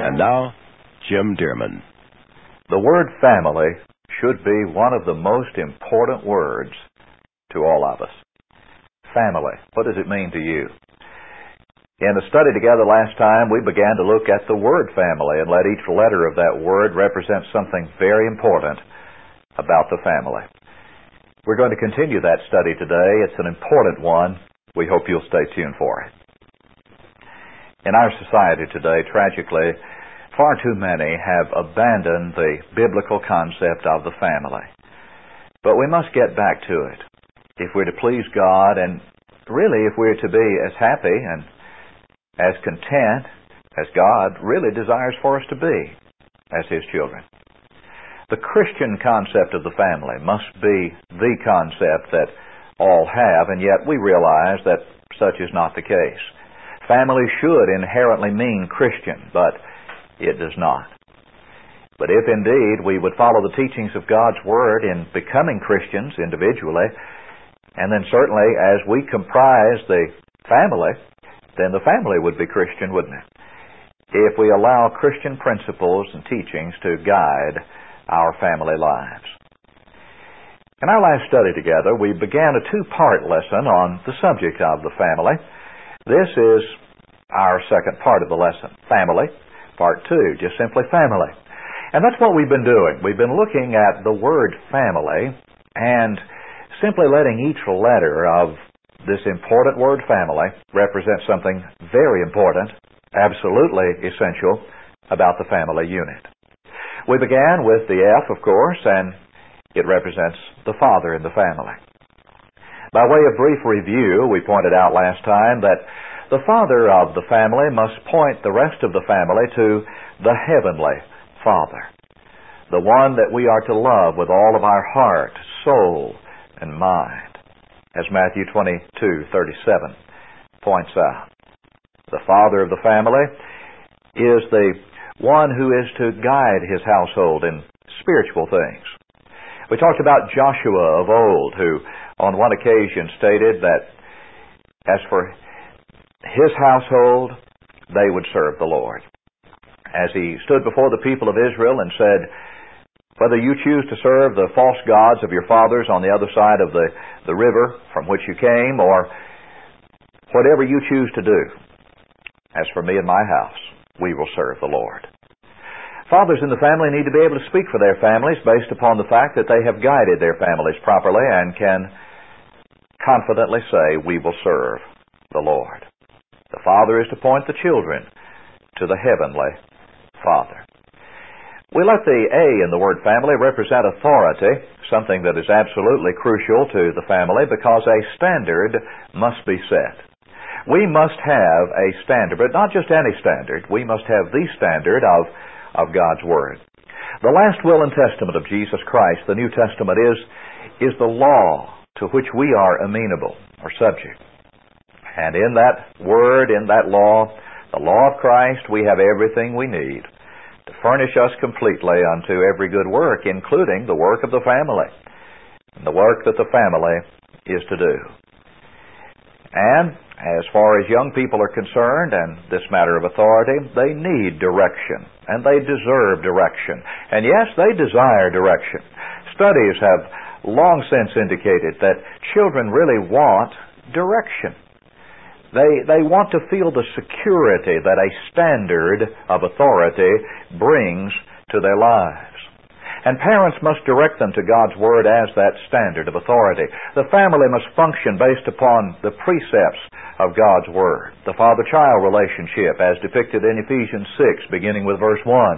And now, Jim Dearman. The word family should be one of the most important words to all of us. Family. What does it mean to you? In a study together last time, we began to look at the word family and let each letter of that word represent something very important about the family. We're going to continue that study today. It's an important one. We hope you'll stay tuned for it. In our society today, tragically, far too many have abandoned the biblical concept of the family. But we must get back to it if we're to please God, and really if we're to be as happy and as content as God really desires for us to be as His children. The Christian concept of the family must be the concept that all have, and yet we realize that such is not the case. Family should inherently mean Christian, but it does not. But if indeed we would follow the teachings of God's Word in becoming Christians individually, and then certainly as we comprise the family, then the family would be Christian, wouldn't it? If we allow Christian principles and teachings to guide our family lives. In our last study together, we began a two-part lesson on the subject of the family. This is our second part of the lesson, family. Part 2, just simply family. And that's what we've been doing. We've been looking at the word family and simply letting each letter of this important word family represent something very important, absolutely essential about the family unit. We began with the F, of course, and it represents the father in the family. By way of brief review, we pointed out last time that the father of the family must point the rest of the family to the heavenly Father, the one that we are to love with all of our heart, soul, and mind, as Matthew 22:37 points out. The father of the family is the one who is to guide his household in spiritual things. We talked about Joshua of old, who on one occasion stated that as for his household, they would serve the Lord. As he stood before the people of Israel and said, whether you choose to serve the false gods of your fathers on the other side of the river from which you came, or whatever you choose to do, as for me and my house, we will serve the Lord. Fathers in the family need to be able to speak for their families based upon the fact that they have guided their families properly and can confidently say, we will serve the Lord. The father is to point the children to the heavenly Father. We let the A in the word family represent authority, something that is absolutely crucial to the family because a standard must be set. We must have a standard, but not just any standard. We must have the standard of God's Word. The last will and testament of Jesus Christ, the New Testament, is the law to which we are amenable or subject. And in that Word, in that law, the law of Christ, we have everything we need to furnish us completely unto every good work, including the work of the family, and the work that the family is to do. And as far as young people are concerned, and this matter of authority, they need direction, and they deserve direction. And yes, they desire direction. Studies have long since indicated that children really want direction. They want to feel the security that a standard of authority brings to their lives. And parents must direct them to God's Word as that standard of authority. The family must function based upon the precepts of God's Word. The father-child relationship, as depicted in Ephesians 6, beginning with verse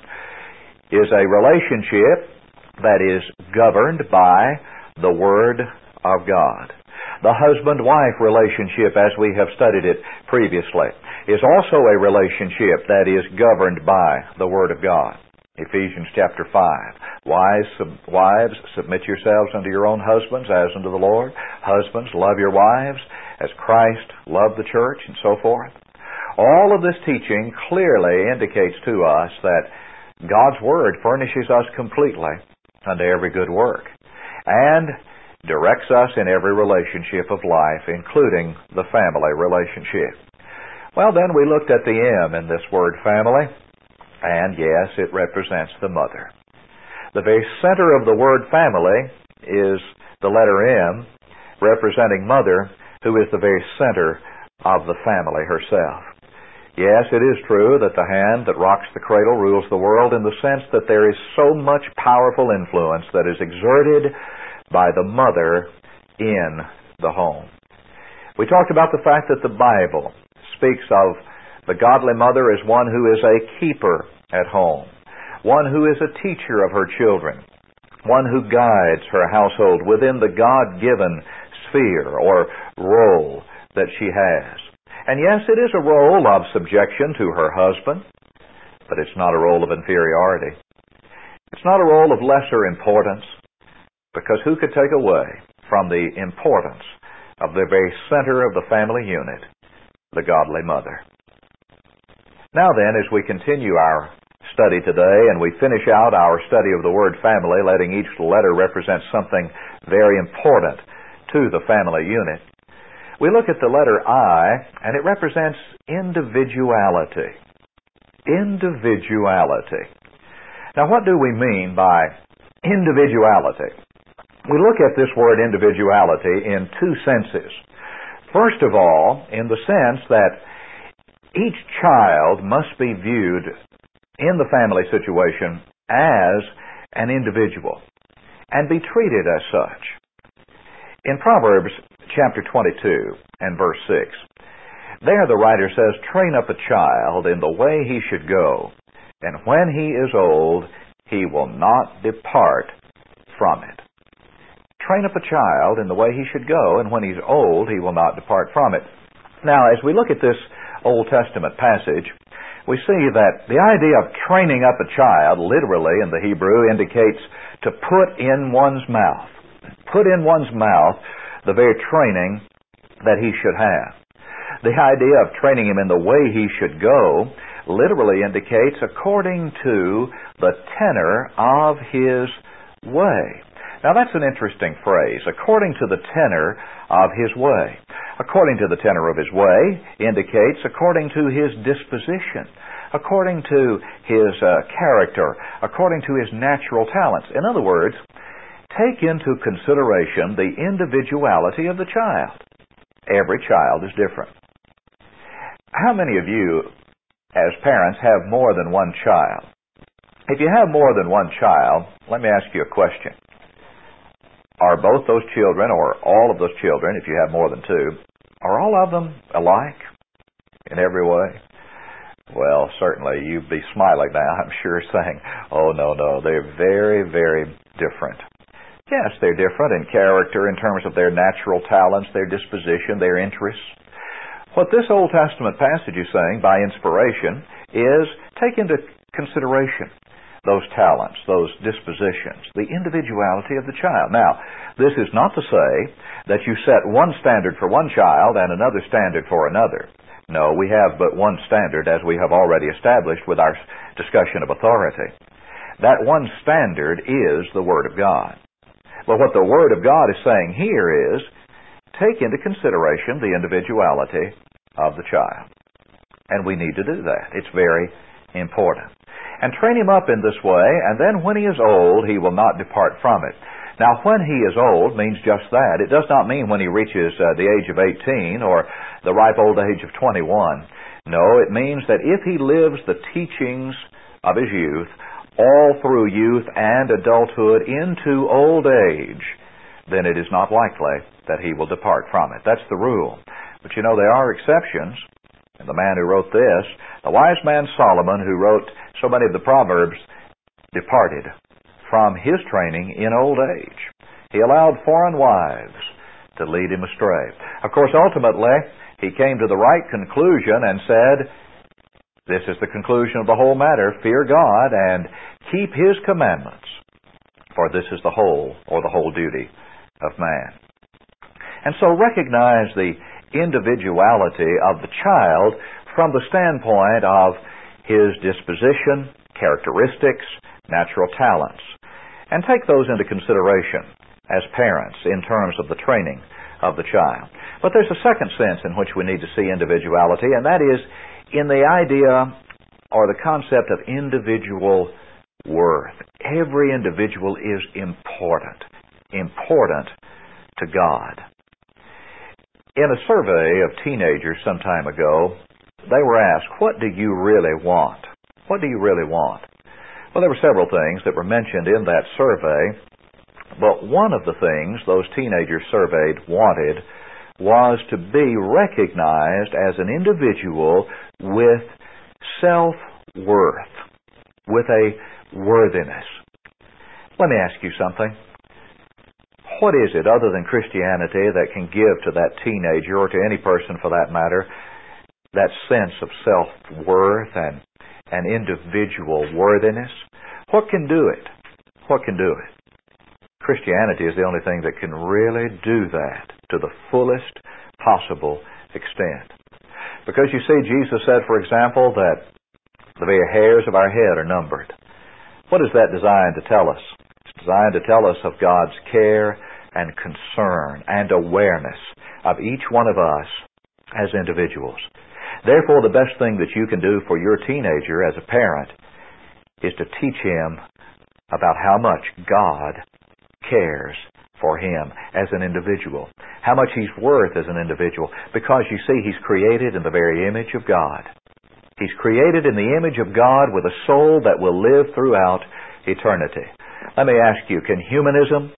1, is a relationship that is governed by the Word of God. The husband-wife relationship, as we have studied it previously, is also a relationship that is governed by the Word of God. Ephesians chapter 5. Wives, submit yourselves unto your own husbands as unto the Lord. Husbands, love your wives as Christ loved the church, and so forth. All of this teaching clearly indicates to us that God's Word furnishes us completely unto every good work, and directs us in every relationship of life, including the family relationship. Well, then we looked at the M in this word family, And yes, it represents the mother. The very center of the word family is the letter M, representing mother, who is the very center of the family herself. Yes, it is true that the hand that rocks the cradle rules the world, in the sense that there is so much powerful influence that is exerted by the mother in the home. We talked about the fact that the Bible speaks of the godly mother as one who is a keeper at home, one who is a teacher of her children, one who guides her household within the God-given sphere or role that she has. And yes, it is a role of subjection to her husband, but it's not a role of inferiority. It's not a role of lesser importance, because who could take away from the importance of the very center of the family unit, the godly mother? Now then, as we continue our study today and we finish out our study of the word family, letting each letter represent something very important to the family unit, we look at the letter I, and it represents individuality. Individuality. Now, what do we mean by individuality? We look at this word individuality in two senses. First of all, in the sense that each child must be viewed in the family situation as an individual and be treated as such. In Proverbs chapter 22 and verse 6, there the writer says, "Train up a child in the way he should go, and when he is old, he will not depart from it." Train up a child in the way he should go, and when he's old, he will not depart from it. Now, as we look at this Old Testament passage, we see that the idea of training up a child, literally in the Hebrew, indicates to put in one's mouth. Put in one's mouth the very training that he should have. The idea of training him in the way he should go literally indicates according to the tenor of his way. Now that's an interesting phrase, according to the tenor of his way. According to the tenor of his way indicates according to his disposition, according to his character, according to his natural talents. In other words, take into consideration the individuality of the child. Every child is different. How many of you, as parents, have more than one child? If you have more than one child, let me ask you a question. Are both those children, or all of those children, if you have more than two, are all of them alike in every way? Well, certainly you'd be smiling now, I'm sure, saying, oh, no, they're very, very different. Yes, they're different in character in terms of their natural talents, their disposition, their interests. What this Old Testament passage is saying by inspiration is take into consideration those talents, those dispositions, the individuality of the child. Now, this is not to say that you set one standard for one child and another standard for another. No, we have but one standard, as we have already established with our discussion of authority. That one standard is the Word of God. But what the Word of God is saying here is, take into consideration the individuality of the child. And we need to do that. It's very important. And train him up in this way, and then when he is old, he will not depart from it. Now, when he is old means just that. It does not mean when he reaches the age of 18 or the ripe old age of 21. No, it means that if he lives the teachings of his youth all through youth and adulthood into old age, then it is not likely that he will depart from it. That's the rule. But you know, there are exceptions. And the man who wrote this, the wise man Solomon, who wrote so many of the Proverbs, departed from his training in old age. He allowed foreign wives to lead him astray. Of course, ultimately, he came to the right conclusion and said, this is the conclusion of the whole matter, fear God and keep His commandments, for this is the whole duty of man. And so recognize the individuality of the child from the standpoint of his disposition, characteristics, natural talents, and take those into consideration as parents in terms of the training of the child. But there's a second sense in which we need to see individuality, and that is in the idea or the concept of individual worth. Every individual is important to God. In a survey of teenagers some time ago, they were asked, what do you really want? What do you really want? Well, there were several things that were mentioned in that survey, but one of the things those teenagers surveyed wanted was to be recognized as an individual with self-worth, with a worthiness. Let me ask you something. What is it other than Christianity that can give to that teenager, or to any person for that matter, that sense of self-worth and individual worthiness? What can do it? What can do it? Christianity is the only thing that can really do that to the fullest possible extent. Because you see, Jesus said, for example, that the very hairs of our head are numbered. What is that designed to tell us? It's designed to tell us of God's care and concern and awareness of each one of us as individuals. Therefore, the best thing that you can do for your teenager as a parent is to teach him about how much God cares for him as an individual, how much he's worth as an individual, because you see, he's created in the very image of God. He's created in the image of God with a soul that will live throughout eternity. Let me ask you, can humanism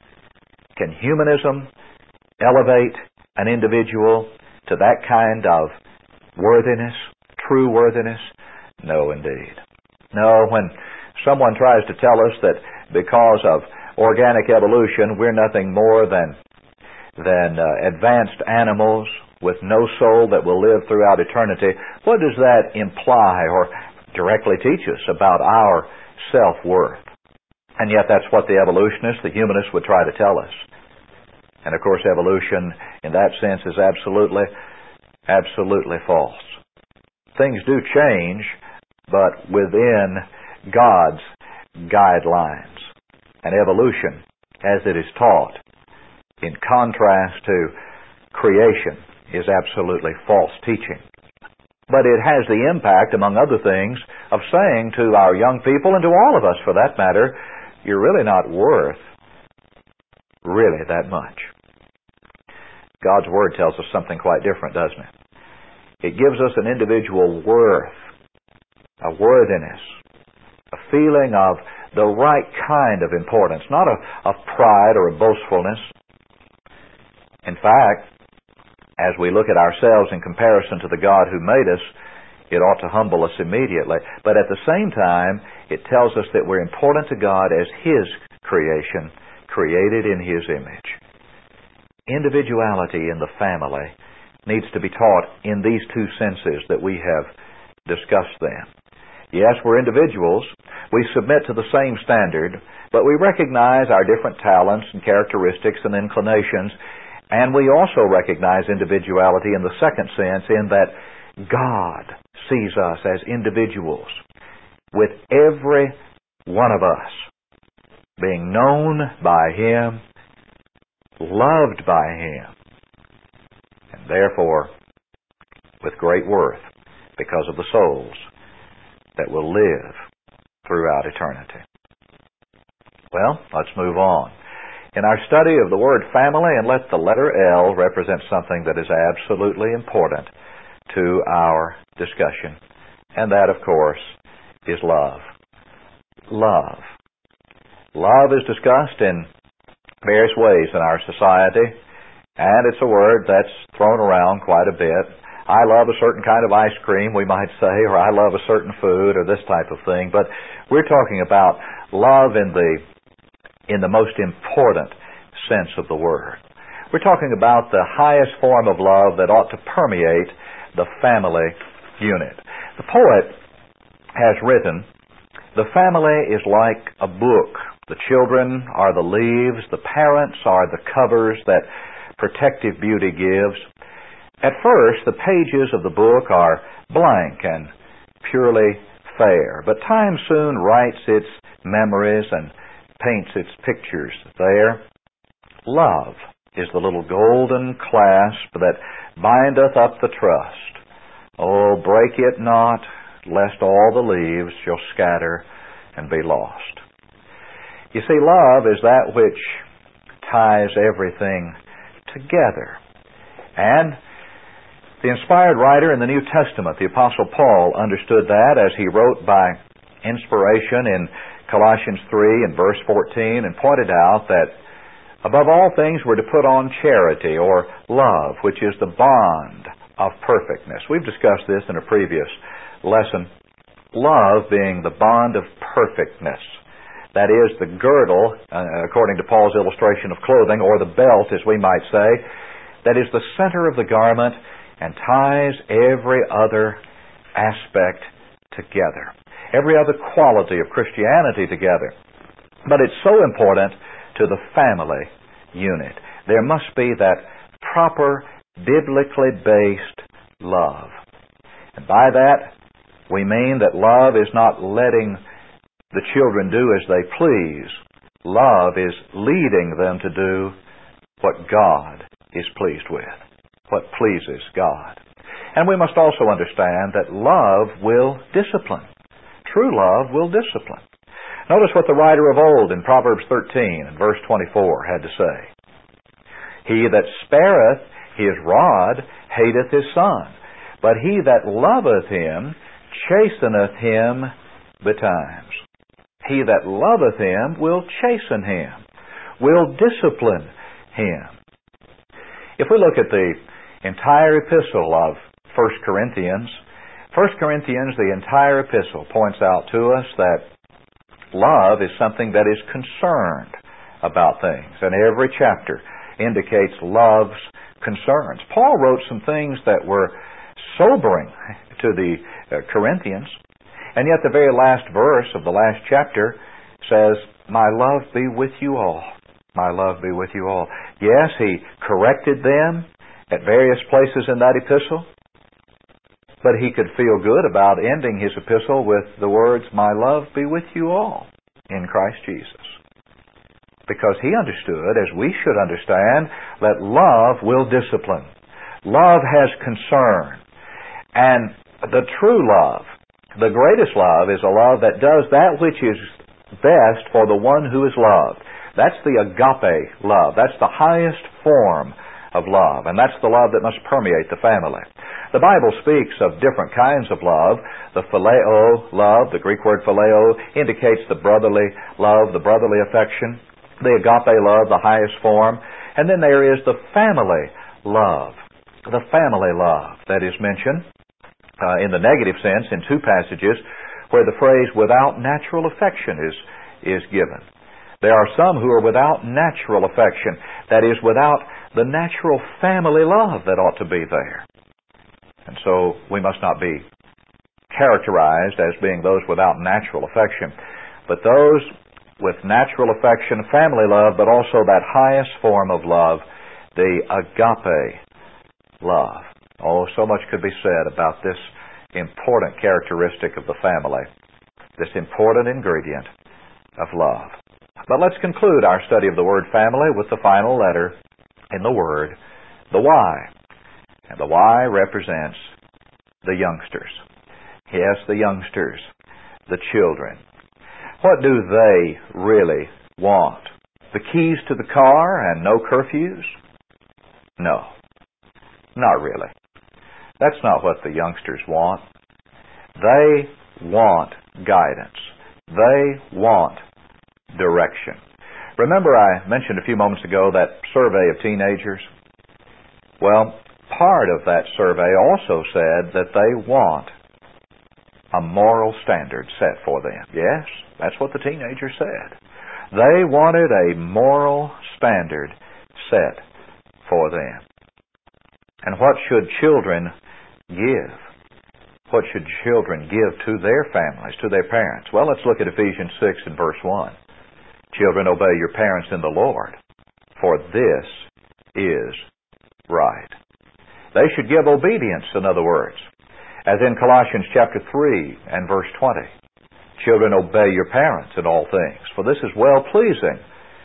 elevate an individual to that kind of worthiness, true worthiness? No, indeed. No, when someone tries to tell us that because of organic evolution we're nothing more than advanced animals with no soul that will live throughout eternity, what does that imply or directly teach us about our self-worth? And yet that's what the evolutionists, the humanists, would try to tell us. And of course evolution in that sense is absolutely false. Things do change, but within God's guidelines. And evolution, as it is taught, in contrast to creation, is absolutely false teaching. But it has the impact, among other things, of saying to our young people, and to all of us for that matter, you're really not worth really that much. God's Word tells us something quite different, doesn't it? It gives us an individual worth, a worthiness, a feeling of the right kind of importance, not of pride or a boastfulness. In fact, as we look at ourselves in comparison to the God who made us, it ought to humble us immediately. But at the same time, it tells us that we're important to God as His creation, created in His image. Individuality in the family needs to be taught in these two senses that we have discussed then. Yes, we're individuals. We submit to the same standard, but we recognize our different talents and characteristics and inclinations, and we also recognize individuality in the second sense, in that God sees us as individuals, with every one of us being known by Him, loved by Him, and therefore with great worth because of the souls that will live throughout eternity. Well, let's move on. In our study of the word family, and let the letter L represent something that is absolutely important to our discussion, and that, of course, is love. Love. Love is discussed in various ways in our society, and it's a word that's thrown around quite a bit. I love a certain kind of ice cream, we might say, or I love a certain food, or this type of thing. But we're talking about love in the most important sense of the word. We're talking about the highest form of love that ought to permeate the family unit. The poet has written, "The family is like a book. The children are the leaves, the parents are the covers that protective beauty gives. At first, the pages of the book are blank and purely fair, but time soon writes its memories and paints its pictures there. Love is the little golden clasp that bindeth up the trust. Oh, break it not, lest all the leaves shall scatter and be lost. You see, love is that which ties everything together. And the inspired writer in the New Testament, the Apostle Paul, understood that as he wrote by inspiration in Colossians 3 and verse 14 and pointed out that above all things we're to put on charity or love, which is the bond of perfectness. We've discussed this in a previous lesson. Love being the bond of perfectness. That is the girdle, according to Paul's illustration of clothing, or the belt, as we might say, that is the center of the garment and ties every other aspect together, every other quality of Christianity together. But it's so important to the family unit. There must be that proper, biblically based love. And by that, we mean that love is not letting the children do as they please. Love is leading them to do what God is pleased with, what pleases God. And we must also understand that love will discipline. True love will discipline. Notice what the writer of old in Proverbs 13 and verse 24 had to say. He that spareth his rod hateth his son, but he that loveth him chasteneth him betimes. He that loveth him will chasten him, will discipline him. If we look at the entire epistle of 1 Corinthians, the entire epistle points out to us that love is something that is concerned about things, and every chapter indicates love's concerns. Paul wrote some things that were sobering to the Corinthians, and yet the very last verse of the last chapter says, "My love be with you all. My love be with you all." Yes, he corrected them at various places in that epistle, but he could feel good about ending his epistle with the words, "My love be with you all in Christ Jesus." Because he understood, as we should understand, that love will discipline. Love has concern. And the true love, the greatest love, is a love that does that which is best for the one who is loved. That's the agape love. That's the highest form of love. And that's the love that must permeate the family. The Bible speaks of different kinds of love. The phileo love, the Greek word phileo, indicates the brotherly love, the brotherly affection. The agape love, the highest form. And then there is the family love. The family love that is mentioned in the negative sense in two passages where the phrase "without natural affection" is given. There are some who are without natural affection, that is, without the natural family love that ought to be there. And so we must not be characterized as being those without natural affection, but those with natural affection, family love, but also that highest form of love, the agape love. Oh, so much could be said about this important characteristic of the family, this important ingredient of love. But let's conclude our study of the word family with the final letter in the word, the Y. And the Y represents the youngsters. Yes, the youngsters, the children. What do they really want? The keys to the car and no curfews? No, not really. That's not what the youngsters want. They want guidance. They want direction. Remember I mentioned a few moments ago that survey of teenagers? Well, part of that survey also said that they want a moral standard set for them. Yes, that's what the teenagers said. They wanted a moral standard set for them. And what should children give? What should children give to their families, to their parents? Well, let's look at Ephesians 6 and verse 1. Children, obey your parents in the Lord, for this is right. They should give obedience, in other words. As in Colossians chapter 3 and verse 20. Children, obey your parents in all things, for this is well-pleasing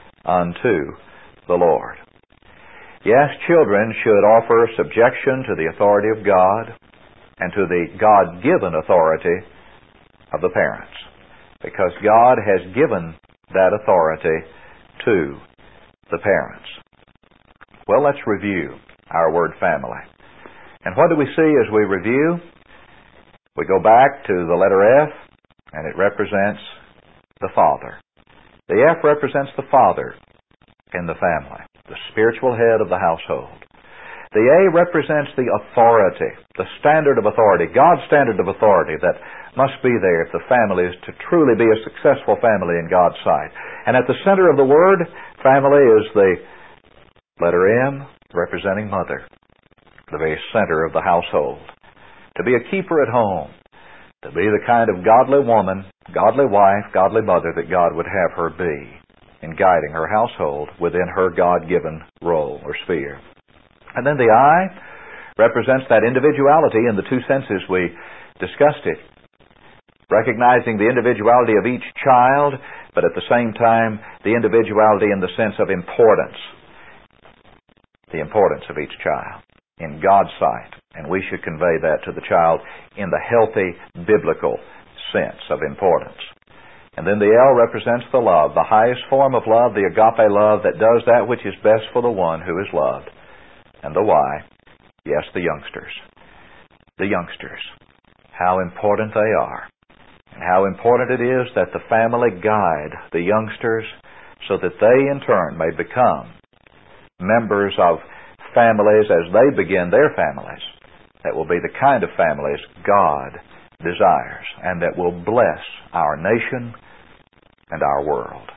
unto the Lord. Yes, children should offer subjection to the authority of God. and to the God-given authority of the parents. Because God has given that authority to the parents. Well, let's review our word family. And what do we see as we review? We go back to the letter F, and it represents the father. The F represents the father in the family, the spiritual head of the household. The A represents the authority, the standard of authority, God's standard of authority that must be there if the family is to truly be a successful family in God's sight. And at the center of the word family is the letter M, representing mother, the very center of the household. To be a keeper at home, to be the kind of godly woman, godly wife, godly mother that God would have her be in guiding her household within her God-given role or sphere. And then the I represents that individuality in the two senses we discussed it. Recognizing the individuality of each child, but at the same time, the individuality in the sense of importance. The importance of each child in God's sight. And we should convey that to the child in the healthy, biblical sense of importance. And then the L represents the love, the highest form of love, the agape love that does that which is best for the one who is loved. And the Y, yes, the youngsters. The youngsters. How important they are. And how important it is that the family guide the youngsters so that they in turn may become members of families as they begin their families that will be the kind of families God desires and that will bless our nation and our world.